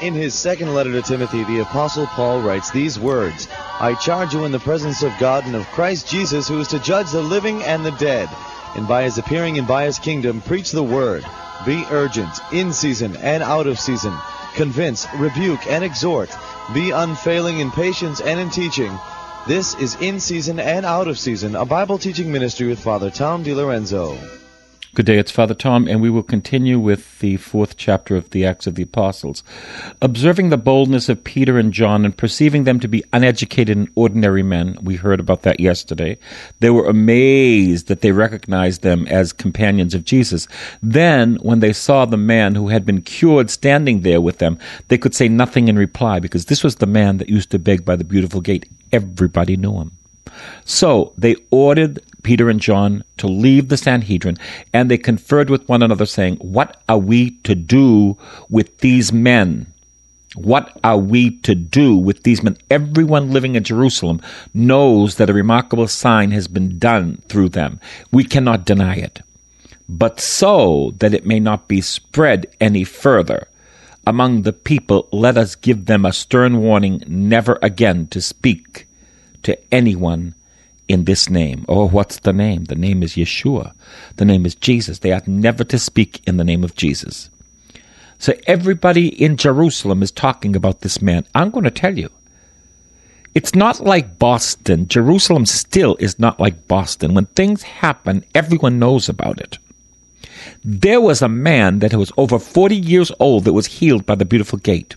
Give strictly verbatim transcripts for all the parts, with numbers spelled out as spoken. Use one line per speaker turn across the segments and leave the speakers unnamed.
In his second letter to Timothy, the Apostle Paul writes these words, I charge you in the presence of God and of Christ Jesus, who is to judge the living and the dead, and by his appearing and by his kingdom, preach the word. Be urgent, in season and out of season. Convince, rebuke, and exhort. Be unfailing in patience and in teaching. This is In Season and Out of Season, a Bible teaching ministry with Father Tom DiLorenzo.
Good day, it's Father Tom, and we will continue with the fourth chapter of the Acts of the Apostles. Observing the boldness of Peter and John and perceiving them to be uneducated and ordinary men, we heard about that yesterday, they were amazed that they recognized them as companions of Jesus. Then, when they saw the man who had been cured standing there with them, they could say nothing in reply, because this was the man that used to beg by the beautiful gate. Everybody knew him. So they ordered Peter and John to leave the Sanhedrin, and they conferred with one another, saying, What are we to do with these men? What are we to do with these men? Everyone living in Jerusalem knows that a remarkable sign has been done through them. We cannot deny it. But so that it may not be spread any further among the people, let us give them a stern warning never again to speak to anyone in this name. Oh, what's the name? The name is Yeshua. The name is Jesus. They are never to speak in the name of Jesus. So everybody in Jerusalem is talking about this man. I'm going to tell you, it's not like Boston. Jerusalem still is not like Boston. When things happen, everyone knows about it. There was a man that was over forty years old that was healed by the beautiful gate.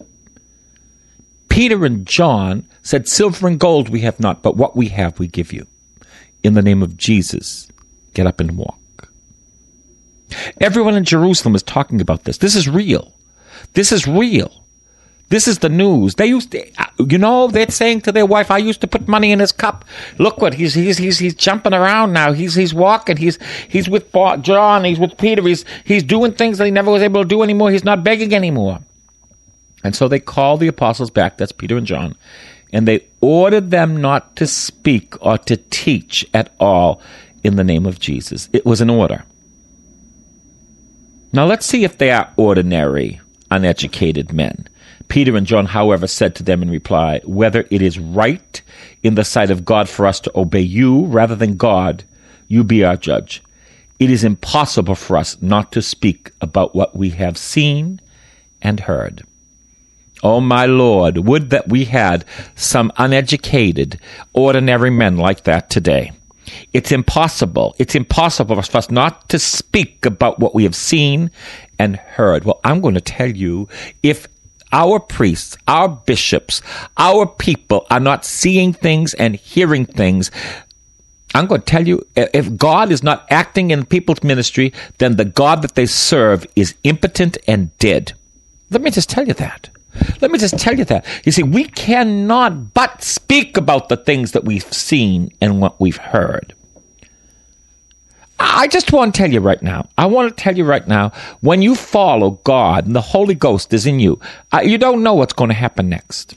Peter and John said, Silver and gold we have not, but what we have we give you. In the name of Jesus, get up and walk. Everyone in Jerusalem is talking about this. This is real. This is real. This is the news. They used to, you know, they're saying to their wife, I used to put money in his cup. Look what, he's he's he's he's jumping around now. He's he's walking. He's he's with John. He's with Peter. He's he's doing things that he never was able to do anymore. He's not begging anymore. And so they called the apostles back, that's Peter and John, and they ordered them not to speak or to teach at all in the name of Jesus. It was an order. Now let's see if they are ordinary, uneducated men. Peter and John, however, said to them in reply, whether it is right in the sight of God for us to obey you rather than God, you be our judge. It is impossible for us not to speak about what we have seen and heard. Oh, my Lord, would that we had some uneducated, ordinary men like that today. It's impossible. It's impossible for us not to speak about what we have seen and heard. Well, I'm going to tell you, if our priests, our bishops, our people are not seeing things and hearing things, I'm going to tell you, if God is not acting in people's ministry, then the God that they serve is impotent and dead. Let me just tell you that. Let me just tell you that. You see, we cannot but speak about the things that we've seen and what we've heard. I just want to tell you right now, I want to tell you right now, when you follow God and the Holy Ghost is in you, uh, you don't know what's going to happen next.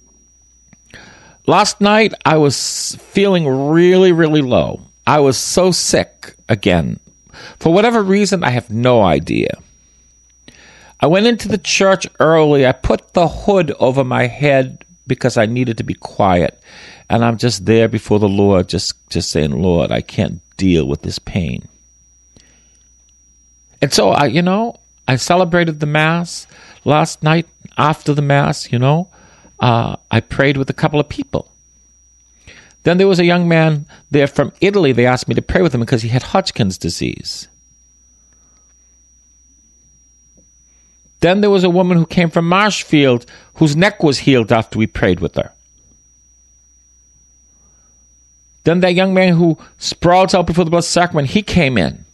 Last night, I was feeling really, really low. I was so sick again. For whatever reason, I have no idea. I went into the church early. I put the hood over my head because I needed to be quiet. And I'm just there before the Lord, just, just saying, Lord, I can't deal with this pain. And so, I, you know, I celebrated the Mass last night. After the Mass, you know, uh, I prayed with a couple of people. Then there was a young man there from Italy. They asked me to pray with him because he had Hodgkin's disease. Then there was a woman who came from Marshfield whose neck was healed after we prayed with her. Then that young man who sprawls out before the Blessed Sacrament, he came in.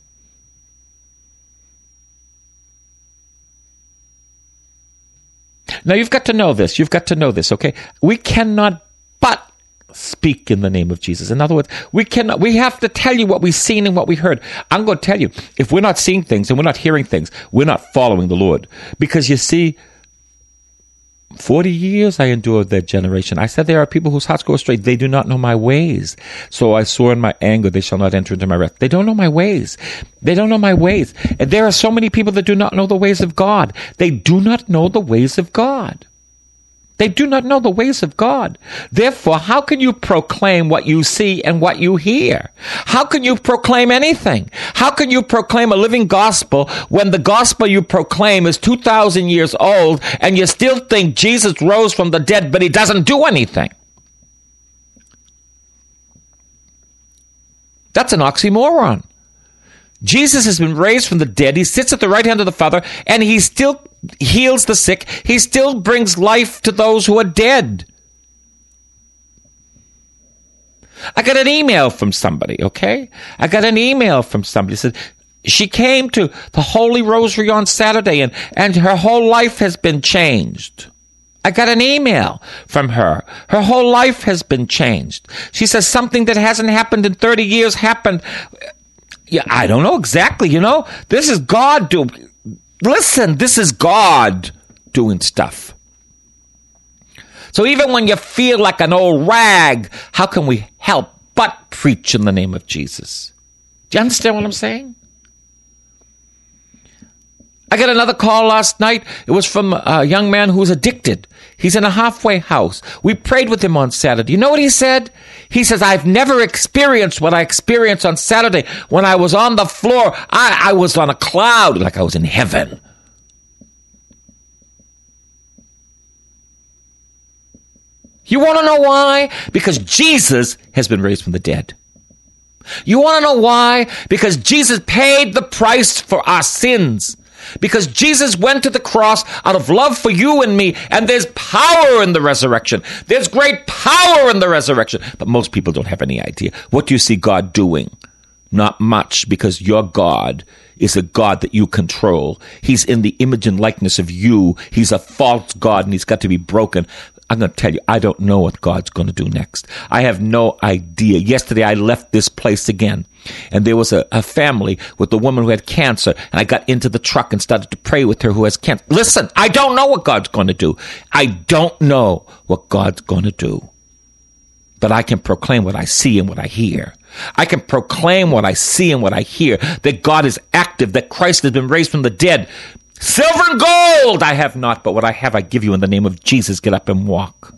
Now you've got to know this. You've got to know this, okay? We cannot but speak in the name of Jesus. In other words, we cannot, we have to tell you what we've seen and what we heard. I'm going to tell you, if we're not seeing things and we're not hearing things, we're not following the Lord. Because you see, Forty years I endured their generation. I said, there are people whose hearts go astray. They do not know my ways. So I swore in my anger, they shall not enter into my rest. They don't know my ways. They don't know my ways. And there are so many people that do not know the ways of God. They do not know the ways of God. They do not know the ways of God. Therefore, how can you proclaim what you see and what you hear? How can you proclaim anything? How can you proclaim a living gospel when the gospel you proclaim is two thousand years old and you still think Jesus rose from the dead, but he doesn't do anything? That's an oxymoron. Jesus has been raised from the dead. He sits at the right hand of the Father, and he still heals the sick. He still brings life to those who are dead. I got an email from somebody, okay? I got an email from somebody. Said she came to the Holy Rosary on Saturday, and, and her whole life has been changed. I got an email from her. Her whole life has been changed. She says something that hasn't happened in thirty years happened. Yeah, I don't know exactly, you know. This is God doing... Listen, this is God doing stuff. So even when you feel like an old rag, how can we help but preach in the name of Jesus? Do you understand what I'm saying? I got another call last night. It was from a young man who's addicted. He's in a halfway house. We prayed with him on Saturday. You know what he said? He says, I've never experienced what I experienced on Saturday. When I was on the floor, I, I was on a cloud, like I was in heaven. You want to know why? Because Jesus has been raised from the dead. You want to know why? Because Jesus paid the price for our sins. Because Jesus went to the cross out of love for you and me, and there's power in the resurrection. There's great power in the resurrection. But most people don't have any idea. What do you see God doing? Not much, because your God is a God that you control. He's in the image and likeness of you. He's a false God, and he's got to be broken. I'm going to tell you, I don't know what God's going to do next. I have no idea. Yesterday, I left this place again, and there was a, a family with a woman who had cancer, and I got into the truck and started to pray with her who has cancer. Listen, I don't know what God's going to do. I don't know what God's going to do. But I can proclaim what I see and what I hear. I can proclaim what I see and what I hear, that God is active, that Christ has been raised from the dead. Silver and gold I have not, but what I have I give you in the name of Jesus. Get up and walk.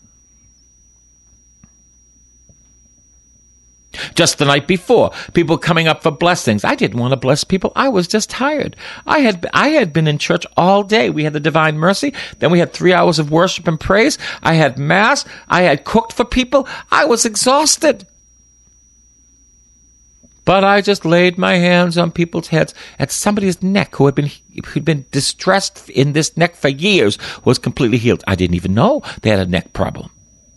Just the night before, people coming up for blessings. I didn't want to bless people. I was just tired. I had I had been in church all day. We had the Divine Mercy. Then we had three hours of worship and praise. I had Mass. I had cooked for people. I was exhausted. But I just laid my hands on people's heads, and somebody's neck who had been who'd been distressed in this neck for years was completely healed. I didn't even know they had a neck problem.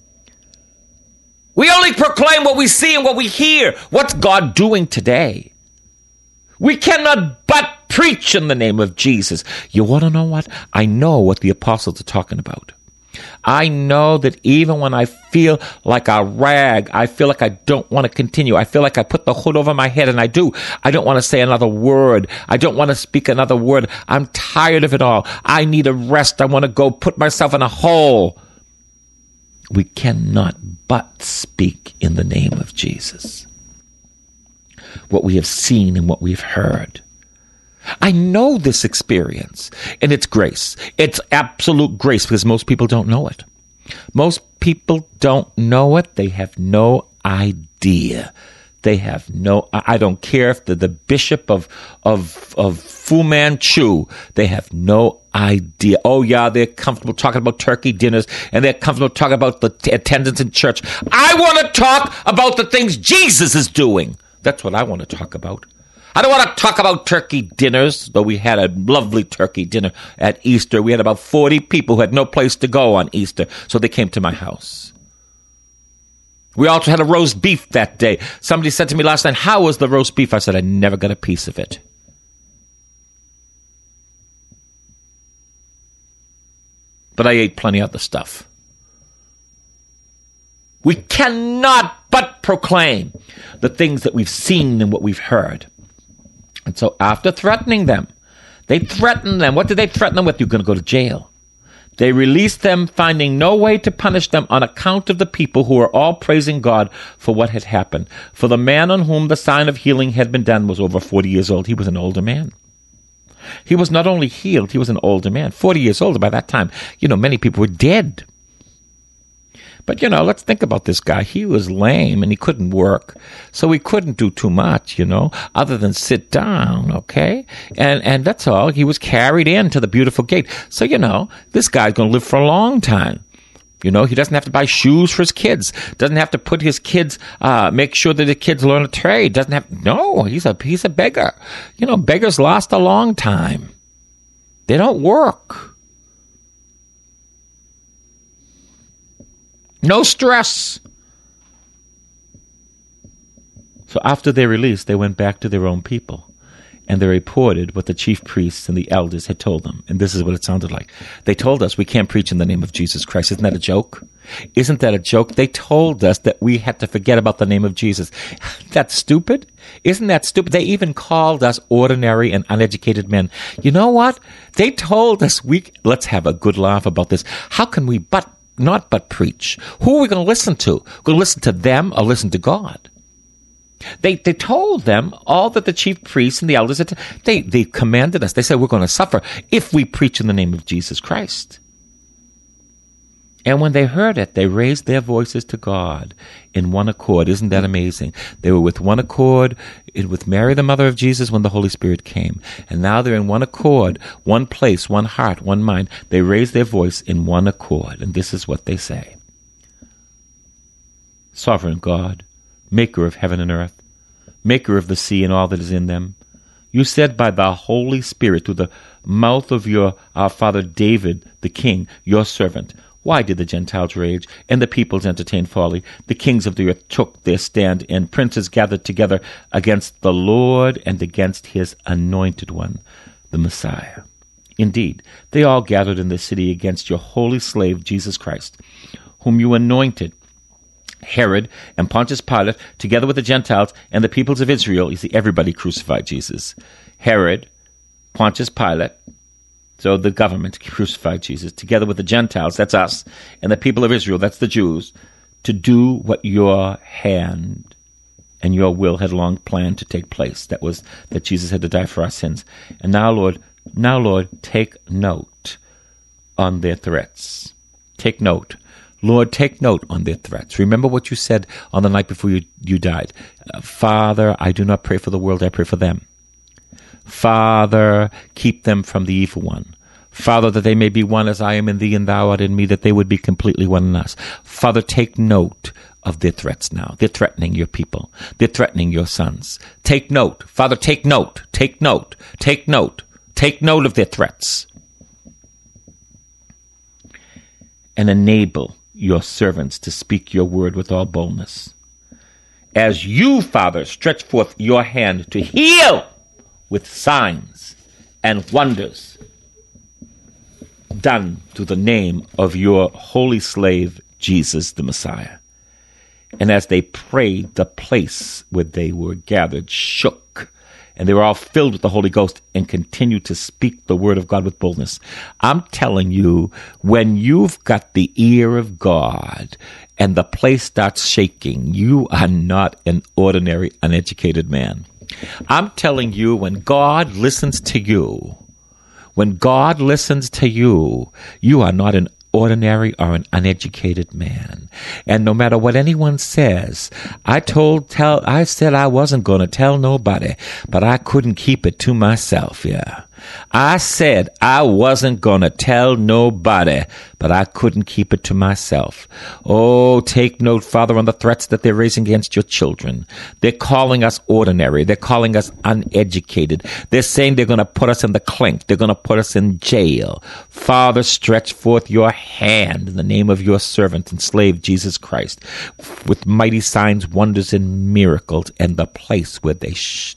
We only proclaim what we see and what we hear. What's God doing today? We cannot but preach in the name of Jesus. You want to know what? I know what the apostles are talking about. I know that even when I feel like a rag, I feel like I don't want to continue. I feel like I put the hood over my head, and I do. I don't want to say another word. I don't want to speak another word. I'm tired of it all. I need a rest. I want to go put myself in a hole. We cannot but speak in the name of Jesus. What we have seen and what we've heard. I know this experience, and it's grace. It's absolute grace, because most people don't know it. Most people don't know it. They have no idea. They have no, I don't care if they're the bishop of, of, of Fu Manchu. They have no idea. Oh yeah, they're comfortable talking about turkey dinners, and they're comfortable talking about the t- attendance in church. I want to talk about the things Jesus is doing. That's what I want to talk about. I don't want to talk about turkey dinners, though we had a lovely turkey dinner at Easter. We had about forty people who had no place to go on Easter, so they came to my house. We also had a roast beef that day. Somebody said to me last night, how was the roast beef? I said, I never got a piece of it. But I ate plenty of other stuff. We cannot but proclaim the things that we've seen and what we've heard. And so after threatening them, they threatened them. What did they threaten them with? You're going to go to jail. They released them, finding no way to punish them on account of the people who were all praising God for what had happened. For the man on whom the sign of healing had been done was over forty years old. He was an older man. He was not only healed, he was an older man. forty years old by that time. You know, many people were dead. But, you know, let's think about this guy. He was lame and he couldn't work. So he couldn't do too much, you know, other than sit down, okay? And and that's all. He was carried into the beautiful gate. So, you know, this guy's going to live for a long time. You know, he doesn't have to buy shoes for his kids. Doesn't have to put his kids, uh, make sure that the kids learn a trade. Doesn't have, no, he's a, he's a beggar. You know, beggars last a long time. They don't work. No stress. So after their release, they went back to their own people. And they reported what the chief priests and the elders had told them. And this is what it sounded like. They told us we can't preach in the name of Jesus Christ. Isn't that a joke? Isn't that a joke? They told us that we had to forget about the name of Jesus. That's stupid. Isn't that stupid? They even called us ordinary and uneducated men. You know what? They told us we, let's have a good laugh about this. How can we but, not but preach? Who are we going to listen to? We're going to listen to them or listen to God? They they told them all that the chief priests and the elders had. They they commanded us. They said we're going to suffer if we preach in the name of Jesus Christ. And when they heard it, they raised their voices to God in one accord. Isn't that amazing? They were with one accord with Mary, the mother of Jesus, when the Holy Spirit came. And now they're in one accord, one place, one heart, one mind. They raised their voice in one accord. And this is what they say. Sovereign God, maker of heaven and earth, maker of the sea and all that is in them, you said by the Holy Spirit through the mouth of your our father David, the king, your servant, why did the Gentiles rage and the peoples entertain folly? The kings of the earth took their stand, and princes gathered together against the Lord and against his anointed one, the Messiah. Indeed, they all gathered in the city against your holy slave, Jesus Christ, whom you anointed. Herod and Pontius Pilate, together with the Gentiles and the peoples of Israel, you see, everybody crucified Jesus. Herod, Pontius Pilate, so the government crucified Jesus, together with the Gentiles, that's us, and the people of Israel, that's the Jews, to do what your hand and your will had long planned to take place. That was that Jesus had to die for our sins. And now, Lord, now, Lord, take note on their threats. Take note. Lord, take note on their threats. Remember what you said on the night before you, you died. Uh, Father, I do not pray for the world, I pray for them. Father, keep them from the evil one. Father, that they may be one as I am in thee and thou art in me, that they would be completely one in us. Father, take note of their threats now. They're threatening your people. They're threatening your sons. Take note. Father, take note. Take note. Take note. Take note of their threats. And enable your servants to speak your word with all boldness. As you, Father, stretch forth your hand to heal with signs and wonders done through the name of your holy slave, Jesus the Messiah. And as they prayed, the place where they were gathered shook, and they were all filled with the Holy Ghost and continued to speak the word of God with boldness. I'm telling you, when you've got the ear of God and the place starts shaking, you are not an ordinary, uneducated man. I'm telling you, when God listens to you, when God listens to you, you are not an ordinary or an uneducated man. And no matter what anyone says, I told, tell, I said I wasn't going to tell nobody, but I couldn't keep it to myself, yeah. I said I wasn't going to tell nobody, but I couldn't keep it to myself. Oh, take note, Father, on the threats that they're raising against your children. They're calling us ordinary. They're calling us uneducated. They're saying they're going to put us in the clink. They're going to put us in jail. Father, stretch forth your hand in the name of your servant and slave, Jesus Christ, with mighty signs, wonders, and miracles, and the place where they sh-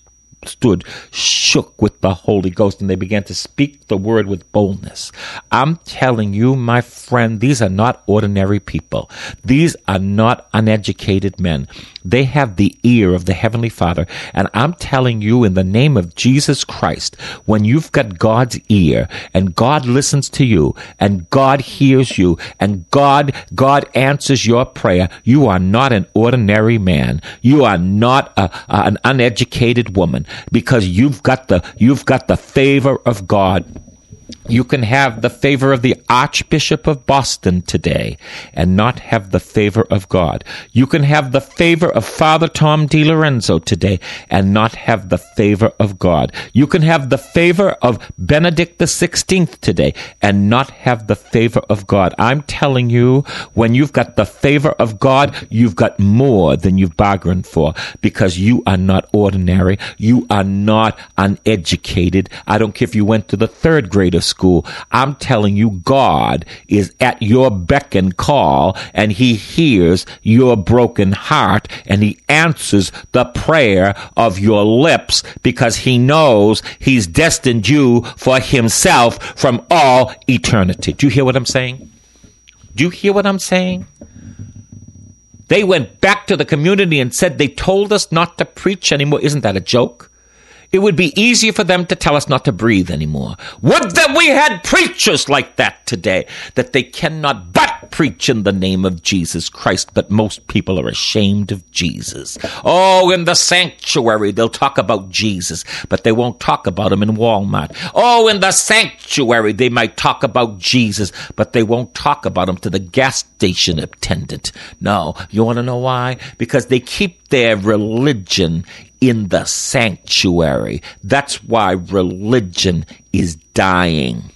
stood shook with the Holy Ghost, and they began to speak the word with boldness. I'm telling you, my friend, these are not ordinary people. These are not uneducated men. They have the ear of the Heavenly Father, and I'm telling you, in the name of Jesus Christ, when you've got God's ear, and God listens to you, and God hears you, and God, God answers your prayer, you are not an ordinary man. You are not a, a, an uneducated woman, because you've got the you've got the favor of God. You can have the favor of the Archbishop of Boston today and not have the favor of God. You can have the favor of Father Tom DiLorenzo today and not have the favor of God. You can have the favor of Benedict the sixteenth today and not have the favor of God. I'm telling you, when you've got the favor of God, you've got more than you've bargained for, because you are not ordinary. You are not uneducated. I don't care if you went to the third grade of school. I'm telling you, God is at your beck and call, and he hears your broken heart, and he answers the prayer of your lips, because he knows he's destined you for himself from all eternity. Do you hear what I'm saying? Do you hear what I'm saying? They went back to the community and said, they told us not to preach anymore. Isn't that a joke? It would be easier for them to tell us not to breathe anymore. Would that we had preachers like that today, that they cannot but preach in the name of Jesus Christ, but most people are ashamed of Jesus. Oh, in the sanctuary, they'll talk about Jesus, but they won't talk about him in Walmart. Oh, in the sanctuary, they might talk about Jesus, but they won't talk about him to the gas station attendant. No, you want to know why? Because they keep their religion in the sanctuary. That's why religion is dying.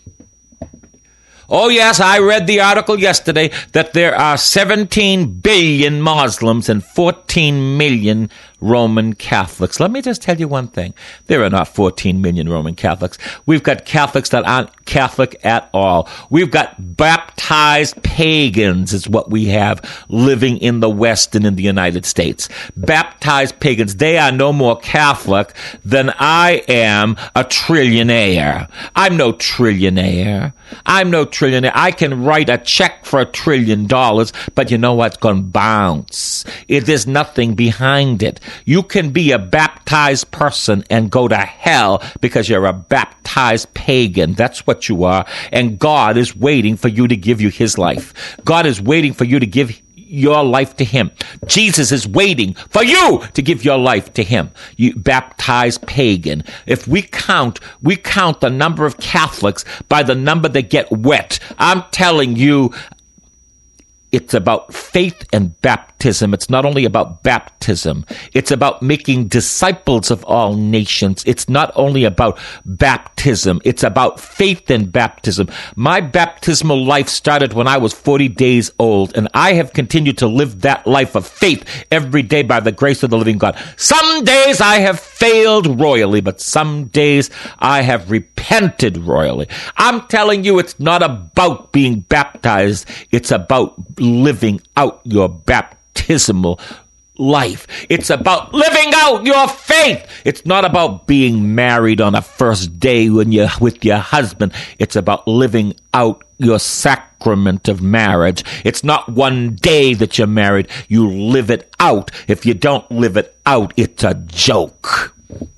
Oh, yes, I read the article yesterday that there are seventeen billion Muslims and fourteen million Roman Catholics. Let me just tell you one thing. There are not fourteen million Roman Catholics. We've got Catholics that aren't Catholic at all. We've got baptized pagans is what we have living in the West and in the United States. Baptized pagans. They are no more Catholic than I am a trillionaire. I'm no trillionaire. I'm no trillionaire. I can write a check for a trillion dollars, but you know what's going to bounce? It, there's nothing behind it. You can be a baptized person and go to hell because you're a baptized pagan. That's what you are. And God is waiting for you to give you his life. God is waiting for you to give your life to him. Jesus is waiting for you to give your life to him. You baptized pagan. If we count, we count the number of Catholics by the number that get wet. I'm telling you, it's about faith and baptism. It's not only about baptism. It's about making disciples of all nations. It's not only about baptism. It's about faith and baptism. My baptismal life started when I was forty days old, and I have continued to live that life of faith every day by the grace of the living God. Some days I have failed royally, but some days I have repented royally. I'm telling you, it's not about being baptized. It's about living out your baptismal life. It's about living out your faith. It's not about being married on a first day when you're with your husband. It's about living out your sacrament of marriage. It's not one day that you're married. You live it out. If you don't live it out, it's a joke.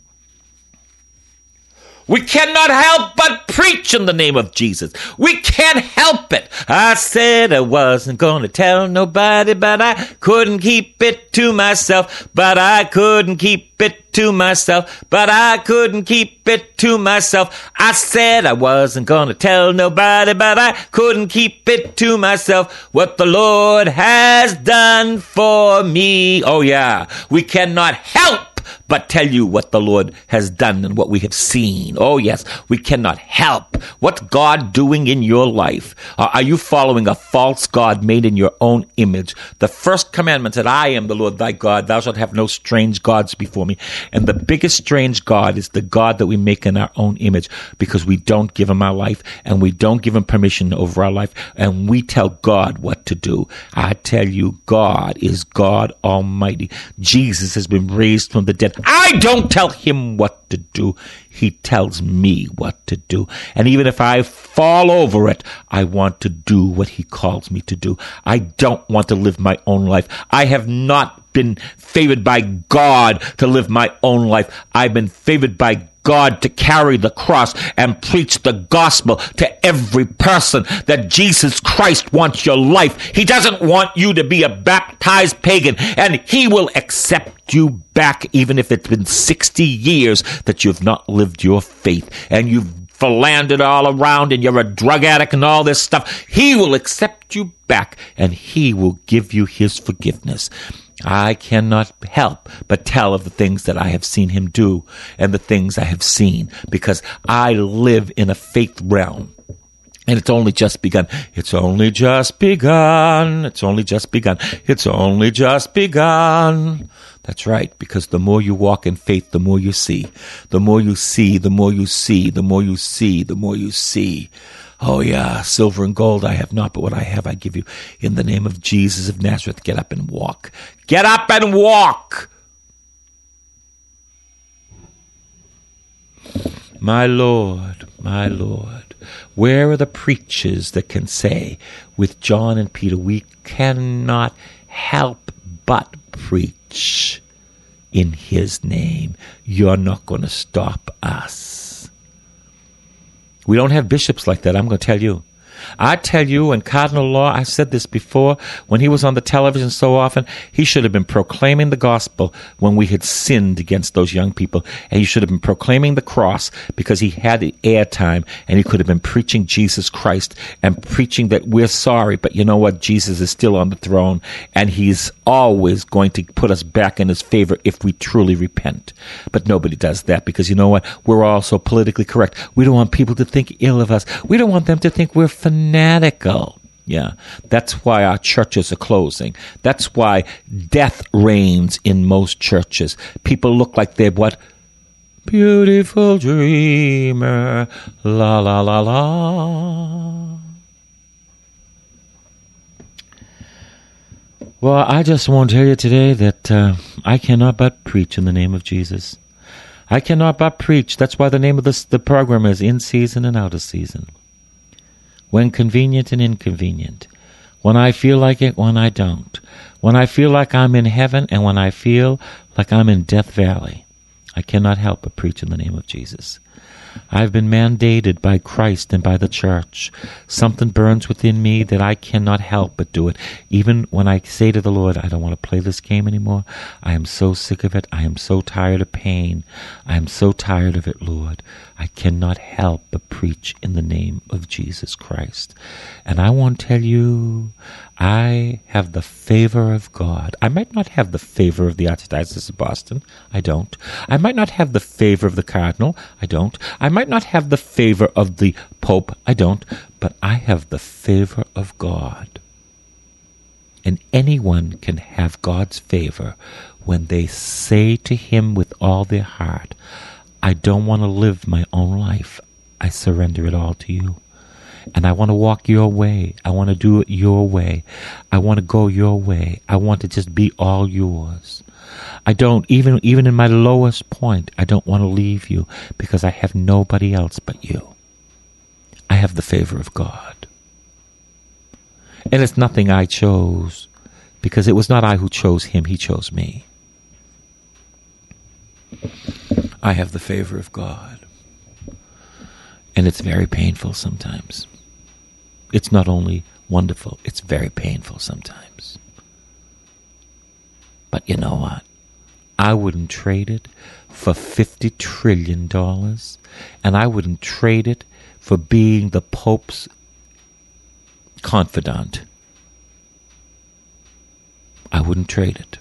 We cannot help but preach in the name of Jesus. We can't help it. I said I wasn't going to tell nobody, but I couldn't keep it to myself. But I couldn't keep it to myself. But I couldn't keep it to myself. I said I wasn't going to tell nobody, but I couldn't keep it to myself. What the Lord has done for me. Oh, yeah. We cannot help but tell you what the Lord has done and what we have seen. Oh, yes, we cannot help. What's God doing in your life? Uh, are you following a false God made in your own image? The first commandment said, I am the Lord thy God. Thou shalt have no strange gods before me. And the biggest strange God is the God that we make in our own image, because we don't give him our life and we don't give him permission over our life, and we tell God what to do. I tell you, God is God Almighty. Jesus has been raised from the dead. I don't tell him what to do. He tells me what to do. And even if I fall over it, I want to do what he calls me to do. I don't want to live my own life. I have not been favored by God to live my own life. I've been favored by God to carry the cross and preach the gospel to every person that Jesus Christ wants your life. He doesn't want you to be a baptized pagan, and he will accept you back even if it's been sixty years that you've not lived your faith and you've philandered all around and you're a drug addict and all this stuff. He will accept you back and he will give you his forgiveness. I cannot help but tell of the things that I have seen him do and the things I have seen because I live in a faith realm. And it's only just begun. It's only just begun. It's only just begun. It's only just begun. That's right, because the more you walk in faith, the more you see. The more you see, the more you see, the more you see, the more you see. Oh, yeah, silver and gold I have not, but what I have I give you. In the name of Jesus of Nazareth, get up and walk. Get up and walk! My Lord, my Lord, where are the preachers that can say, with John and Peter, we cannot help but preach in his name. You're not going to stop us. We don't have bishops like that, I'm going to tell you. I tell you, in cardinal law, I've said this before, when he was on the television so often, he should have been proclaiming the gospel when we had sinned against those young people. And he should have been proclaiming the cross because he had the airtime and he could have been preaching Jesus Christ and preaching that we're sorry, but you know what? Jesus is still on the throne and he's always going to put us back in his favor if we truly repent. But nobody does that because you know what? We're all so politically correct. We don't want people to think ill of us. We don't want them to think we're fanatical. Yeah, that's why our churches are closing. That's why death reigns in most churches. People look like they're what? Beautiful dreamer, la la la la. Well, I just want to tell you today that uh, I cannot but preach in the name of Jesus. I cannot but preach. That's why the name of this the program is In Season and Out of Season. When convenient and inconvenient. When I feel like it, when I don't. When I feel like I'm in heaven and when I feel like I'm in Death Valley. I cannot help but preach in the name of Jesus. I've been mandated by Christ and by the church. Something burns within me that I cannot help but do it. Even when I say to the Lord, I don't want to play this game anymore. I am so sick of it. I am so tired of pain. I am so tired of it, Lord. I cannot help but preach in the name of Jesus Christ. And I want to tell you, I have the favor of God. I might not have the favor of the Archdiocese of Boston. I don't. I might not have the favor of the Cardinal. I don't. I might not have the favor of the Pope. I don't. But I have the favor of God. And anyone can have God's favor when they say to him with all their heart, I don't want to live my own life. I surrender it all to you. And I want to walk your way. I want to do it your way. I want to go your way. I want to just be all yours. I don't, even even in my lowest point, I don't want to leave you because I have nobody else but you. I have the favor of God. And it's nothing I chose because it was not I who chose him, he chose me. I have the favor of God. And it's very painful sometimes. It's not only wonderful, it's very painful sometimes. But you know what? I wouldn't trade it for fifty trillion dollars, and I wouldn't trade it for being the Pope's confidant. I wouldn't trade it.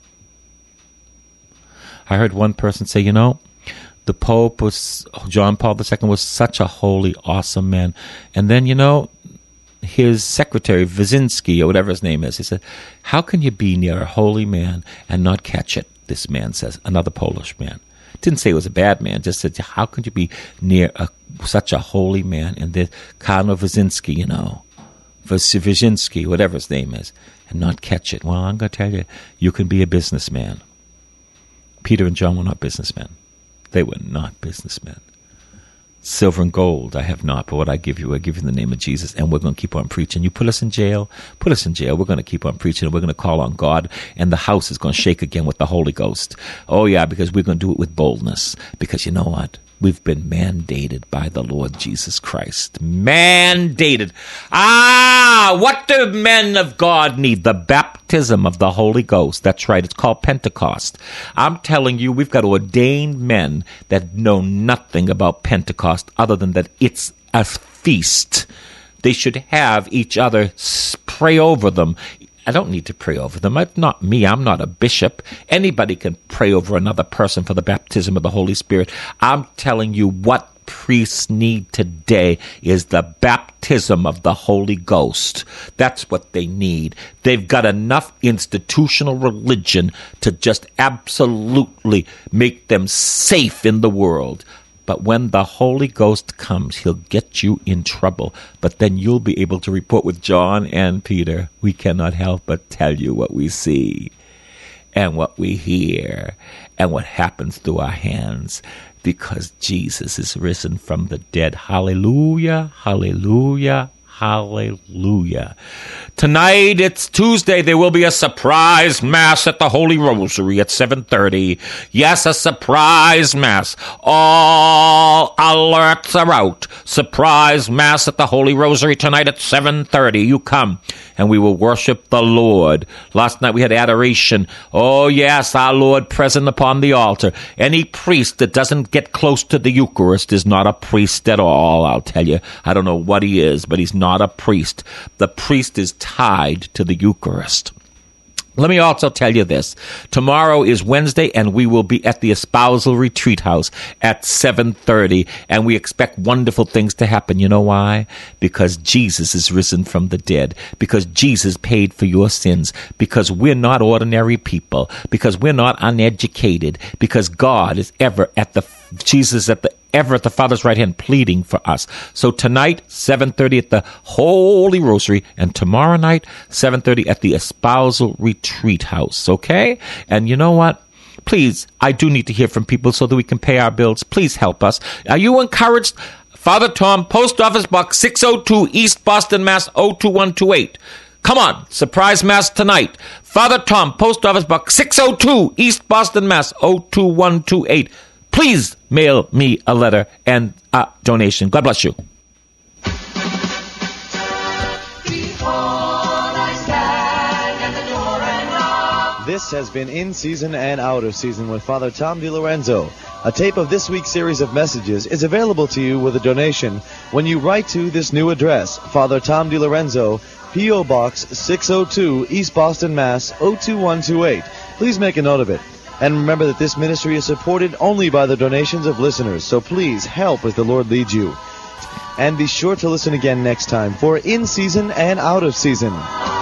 I heard one person say, you know, the Pope was, John Paul the Second was such a holy, awesome man. And then, you know, his secretary, Wyszynski, or whatever his name is, he said, how can you be near a holy man and not catch it? This man says, another Polish man. Didn't say it was a bad man, just said, how could you be near a, such a holy man? And the Cardinal Wyszynski, you know, Wyszynski, whatever his name is, and not catch it. Well, I'm going to tell you, you can be a businessman. Peter and John were not businessmen. They were not businessmen. Silver and gold I have not, but what I give you, I give you in the name of Jesus, and we're going to keep on preaching. You put us in jail, put us in jail. We're going to keep on preaching, and we're going to call on God, and the house is going to shake again with the Holy Ghost. Oh, yeah, because we're going to do it with boldness, because you know what? We've been mandated by the Lord Jesus Christ. Mandated. Ah, what do men of God need? The baptism of the Holy Ghost. That's right. It's called Pentecost. I'm telling you, we've got ordained men that know nothing about Pentecost other than that it's a feast. They should have each other pray over them. I don't need to pray over them. It's not me. I'm not a bishop. Anybody can pray over another person for the baptism of the Holy Spirit. I'm telling you what priests need today is the baptism of the Holy Ghost. That's what they need. They've got enough institutional religion to just absolutely make them safe in the world. But when the Holy Ghost comes, he'll get you in trouble. But then you'll be able to report with John and Peter. We cannot help but tell you what we see and what we hear and what happens through our hands, because Jesus is risen from the dead. Hallelujah, hallelujah, hallelujah. Tonight, it's Tuesday. There will be a surprise mass at the Holy Rosary at seven thirty. Yes, a surprise mass. All alerts are out. Surprise mass at the Holy Rosary tonight at seven thirty. You come, and we will worship the Lord. Last night we had adoration. Oh, yes, our Lord present upon the altar. Any priest that doesn't get close to the Eucharist is not a priest at all, I'll tell you. I don't know what he is, but he's not a priest. The priest is tied to the Eucharist. Let me also tell you this. Tomorrow is Wednesday, and we will be at the Espousal Retreat House at seven thirty, and we expect wonderful things to happen. You know why? Because Jesus is risen from the dead, because Jesus paid for your sins, because we're not ordinary people, because we're not uneducated, because God is ever at the, Jesus at the ever at the Father's right hand pleading for us. So tonight, seven thirty at the Holy Rosary, and tomorrow night, seven thirty at the Espousal Retreat House, okay? And you know what? Please, I do need to hear from people so that we can pay our bills. Please help us. Are you encouraged? Father Tom, Post Office Box six oh two, East Boston, Mass. oh two one two eight. Come on, surprise mass tonight. Father Tom, Post Office Box six oh two, East Boston, Mass. oh two one two eight. Please mail me a letter and a donation. God bless you.
This has been In Season and Out of Season with Father Tom DiLorenzo. A tape of this week's series of messages is available to you with a donation when you write to this new address, Father Tom DiLorenzo, P O. Box six oh two, East Boston, Mass. oh two one two eight. Please make a note of it. And remember that this ministry is supported only by the donations of listeners, so please help as the Lord leads you. And be sure to listen again next time for In Season and Out of Season.